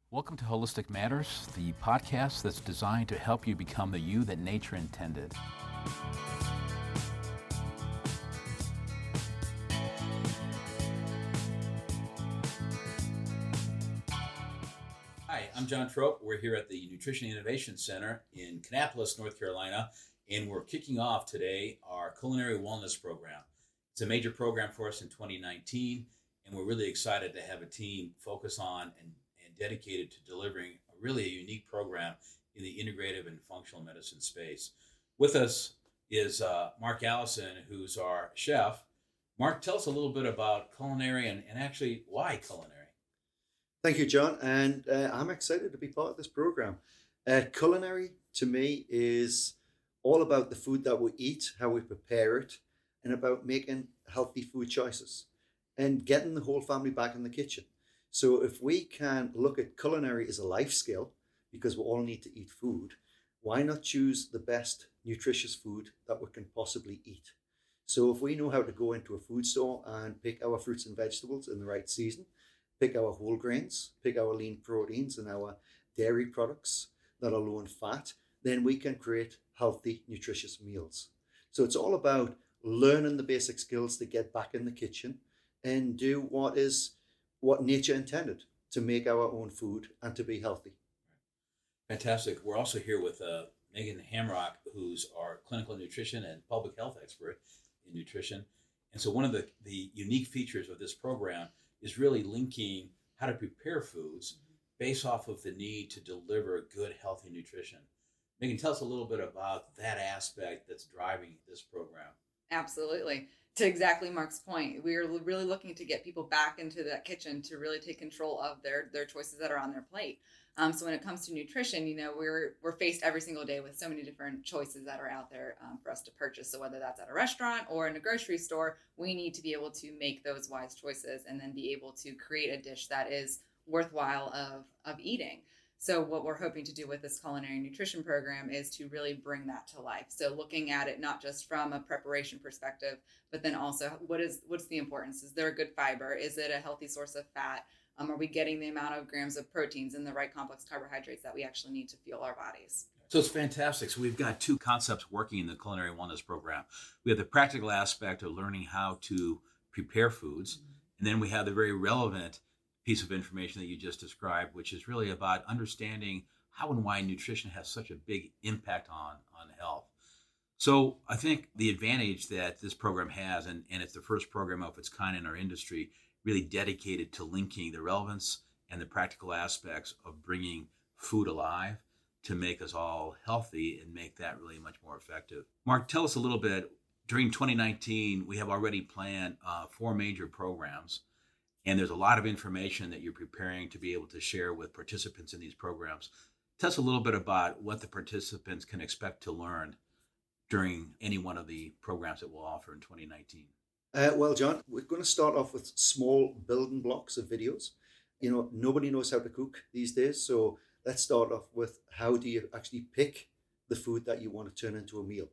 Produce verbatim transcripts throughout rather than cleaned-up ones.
Welcome to Holistic Matters, the podcast that's designed to help you become the you that nature intended. Hi, I'm John Trope. We're here at the Nutrition Innovation Center in Kannapolis, North Carolina, and we're kicking off today our culinary wellness program. It's a major program for us in twenty nineteen, and we're really excited to have a team focus on and, and dedicated to delivering a really a unique program in the integrative and functional medicine space. With us is uh, Mark Allison, who's our chef. Mark, tell us a little bit about culinary and, and actually why culinary. Thank you, John, and uh, I'm excited to be part of this program. Uh, culinary, to me, is all about the food that we eat, how we prepare it, and about making healthy food choices and getting the whole family back in the kitchen. So if we can look at culinary as a life skill, because we all need to eat food, why not choose the best nutritious food that we can possibly eat? So if we know how to go into a food store and pick our fruits and vegetables in the right season, pick our whole grains, pick our lean proteins and our dairy products that are low in fat, then we can create healthy, nutritious meals. So it's all about learning the basic skills to get back in the kitchen and do what is what nature intended, to make our own food and to be healthy. Fantastic. We're also here with uh, Megan Hamrock, who's our clinical nutrition and public health expert in nutrition. And so one of the, the unique features of this program is really linking how to prepare foods based off of the need to deliver good, healthy nutrition. Megan, tell us a little bit about that aspect that's driving this program. Absolutely. To exactly Mark's point, we are really looking to get people back into that kitchen to really take control of their their choices that are on their plate. Um, so when it comes to nutrition, you know, we're we're faced every single day with so many different choices that are out there um, for us to purchase. So whether that's at a restaurant or in a grocery store, we need to be able to make those wise choices and then be able to create a dish that is worthwhile of of eating. So what we're hoping to do with this culinary nutrition program is to really bring that to life. So looking at it not just from a preparation perspective, but then also what is what's the importance? Is there a good fiber? Is it a healthy source of fat? Um, are we getting the amount of grams of proteins and the right complex carbohydrates that we actually need to fuel our bodies? So it's fantastic. So we've got two concepts working in the culinary wellness program. We have the practical aspect of learning how to prepare foods, mm-hmm. and then we have the very relevant piece of information that you just described, which is really about understanding how and why nutrition has such a big impact on, on health. So I think the advantage that this program has, and, and it's the first program of its kind in our industry, really dedicated to linking the relevance and the practical aspects of bringing food alive to make us all healthy and make that really much more effective. Mark, tell us a little bit. During twenty nineteen, we have already planned uh, four major programs, and there's a lot of information that you're preparing to be able to share with participants in these programs. Tell us a little bit about what the participants can expect to learn during any one of the programs that we'll offer in twenty nineteen. Uh, well, John, we're going to start off with small building blocks of videos. You know, nobody knows how to cook these days. So let's start off with how do you actually pick the food that you want to turn into a meal.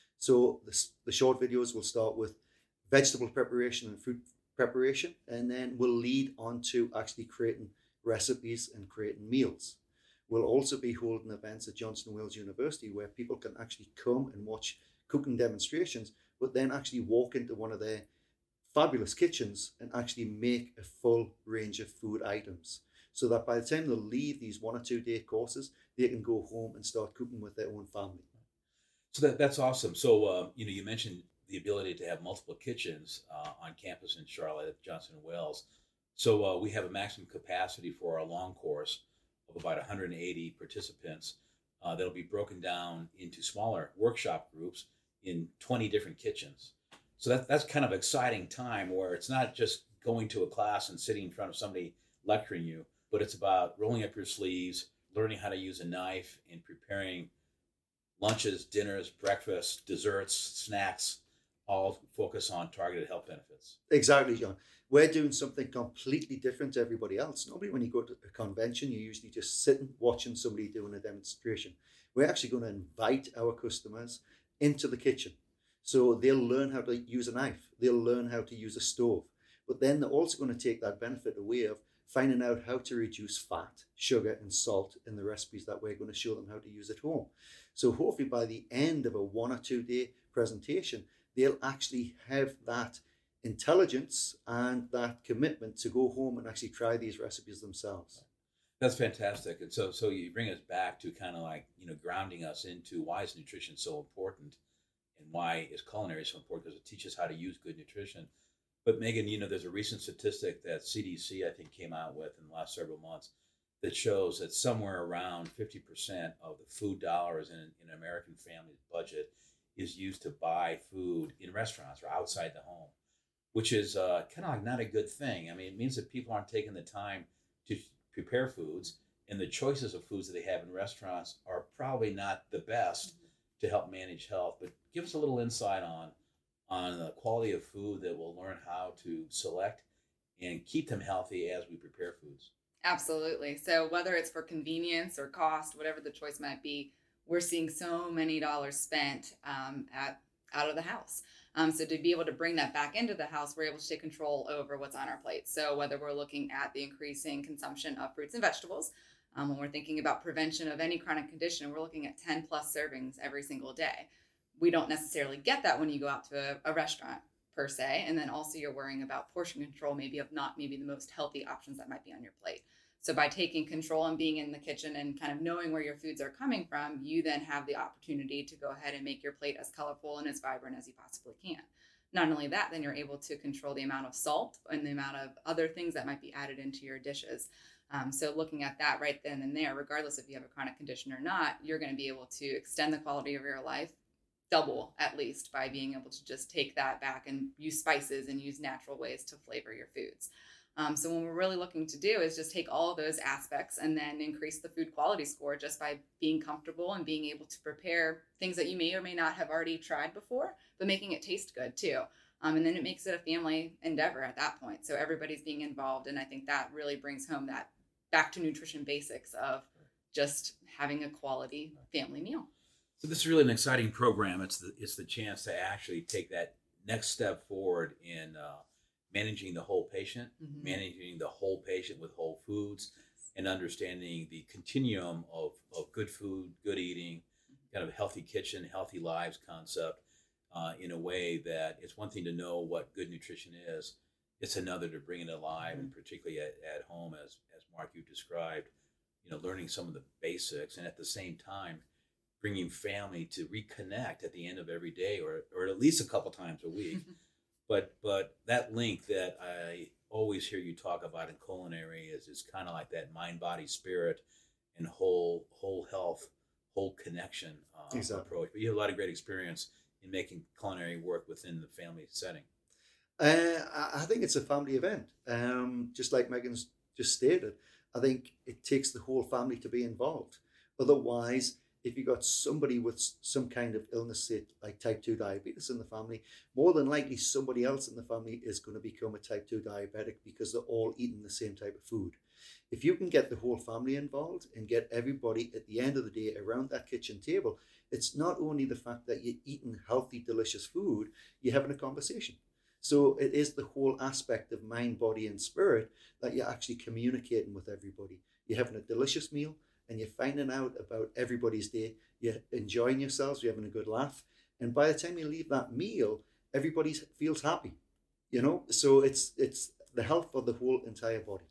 So the, the short videos will start with vegetable preparation and fruit preparation, and then we'll lead on to actually creating recipes and creating meals. We'll also be holding events at Johnson and Wales University where people can actually come and watch cooking demonstrations, but then actually walk into one of their fabulous kitchens and actually make a full range of food items, so that by the time they leave these one or two day courses, they can go home and start cooking with their own family. So that, that's awesome. So, uh, you know, you mentioned the ability to have multiple kitchens uh, on campus in Charlotte at Johnson and Wales. So uh, we have a maximum capacity for our long course of about one hundred eighty participants uh, that'll be broken down into smaller workshop groups in twenty different kitchens. So that, that's kind of exciting time where it's not just going to a class and sitting in front of somebody lecturing you, but it's about rolling up your sleeves, learning how to use a knife, and preparing lunches, dinners, breakfast, desserts, snacks, all focus on targeted health benefits. Exactly, John. We're doing something completely different to everybody else. Normally when you go to a convention, you're usually just sitting watching somebody doing a demonstration. We're actually going to invite our customers into the kitchen. So they'll learn how to use a knife. They'll learn how to use a stove. But then they're also going to take that benefit away of finding out how to reduce fat, sugar, and salt in the recipes that we're going to show them how to use at home. So hopefully by the end of a one or two day presentation, they'll actually have that intelligence and that commitment to go home and actually try these recipes themselves. That's fantastic. And so, so you bring us back to kind of like, you know, grounding us into why is nutrition so important and why is culinary so important, because it teaches how to use good nutrition. But Megan, you know, there's a recent statistic that C D C, I think, came out with in the last several months that shows that somewhere around fifty percent of the food dollars in, in an American family's budget is used to buy food in restaurants or outside the home, which is uh, kind of like not a good thing. I mean, it means that people aren't taking the time to prepare foods, and the choices of foods that they have in restaurants are probably not the best mm-hmm. to help manage health. But give us a little insight on on the quality of food that we'll learn how to select and keep them healthy as we prepare foods. Absolutely. So whether it's for convenience or cost, whatever the choice might be, we're seeing so many dollars spent um, at out of the house. Um, so to be able to bring that back into the house, we're able to take control over what's on our plate. So whether we're looking at the increasing consumption of fruits and vegetables, um, when we're thinking about prevention of any chronic condition, we're looking at ten plus servings every single day. We don't necessarily get that when you go out to a, a restaurant per se. And then also you're worrying about portion control, maybe of not maybe the most healthy options that might be on your plate. So by taking control and being in the kitchen and kind of knowing where your foods are coming from, you then have the opportunity to go ahead and make your plate as colorful and as vibrant as you possibly can. Not only that, then you're able to control the amount of salt and the amount of other things that might be added into your dishes. Um, so looking at that right then and there, regardless if you have a chronic condition or not, you're going to be able to extend the quality of your life double at least by being able to just take that back and use spices and use natural ways to flavor your foods. Um, so what we're really looking to do is just take all of those aspects and then increase the food quality score just by being comfortable and being able to prepare things that you may or may not have already tried before, but making it taste good too. Um, and then it makes it a family endeavor at that point. So everybody's being involved. And I think that really brings home that back to nutrition basics of just having a quality family meal. So this is really an exciting program. It's the it's the chance to actually take that next step forward in uh, managing the whole patient, mm-hmm. managing the whole patient with whole foods, and understanding the continuum of, of good food, good eating, kind of healthy kitchen, healthy lives concept uh, in a way that it's one thing to know what good nutrition is. It's another to bring it alive, mm-hmm. and particularly at, at home, as, as Mark, you described, you know, learning some of the basics, and at the same time, bringing family to reconnect at the end of every day, or or at least a couple times a week. but but that link that I always hear you talk about in culinary is is kind of like that mind, body, spirit, and whole whole health, whole connection uh, exactly. approach. But you have a lot of great experience in making culinary work within the family setting. Uh, I think it's a family event. Um, just like Megan's just stated, I think it takes the whole family to be involved. Otherwise, if you got somebody with some kind of illness, say like type two diabetes in the family, more than likely somebody else in the family is going to become a type two diabetic because they're all eating the same type of food. If you can get the whole family involved and get everybody at the end of the day around that kitchen table, it's not only the fact that you're eating healthy, delicious food, you're having a conversation. So it is the whole aspect of mind, body, and spirit that you're actually communicating with everybody. You're having a delicious meal, and you're finding out about everybody's day. You're enjoying yourselves, you're having a good laugh. And by the time you leave that meal, everybody feels happy, you know? So it's it's the health of the whole entire body.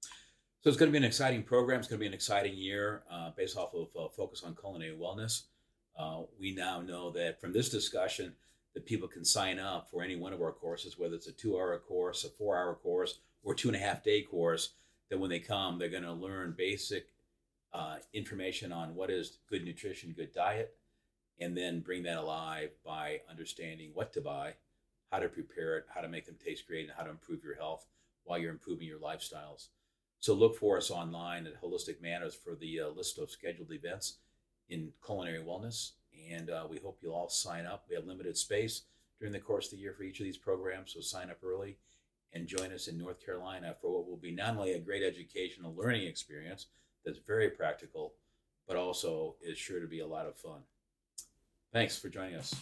So it's going to be an exciting program. It's going to be an exciting year uh, based off of uh, focus on culinary wellness. Uh, we now know that from this discussion that people can sign up for any one of our courses, whether it's a two-hour course, a four-hour course, or two and a half day course, that when they come, they're going to learn basic Uh, information on what is good nutrition, good diet, and then bring that alive by understanding what to buy, how to prepare it, how to make them taste great, and how to improve your health while you're improving your lifestyles. So look for us online at Holistic Manners for the uh, list of scheduled events in culinary wellness, and uh, we hope you'll all sign up. We have limited space during the course of the year for each of these programs, so sign up early and join us in North Carolina for what will be not only a great educational learning experience that's very practical, but also is sure to be a lot of fun. Thanks for joining us.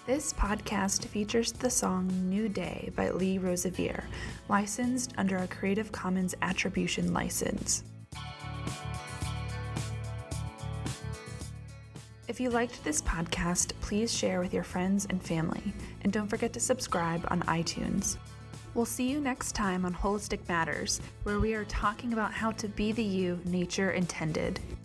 This podcast features the song New Day by Lee Rosevere, licensed under a Creative Commons Attribution license. If you liked this podcast, please share with your friends and family, and don't forget to subscribe on iTunes. We'll see you next time on Holistic Matters, where we are talking about how to be the you nature intended.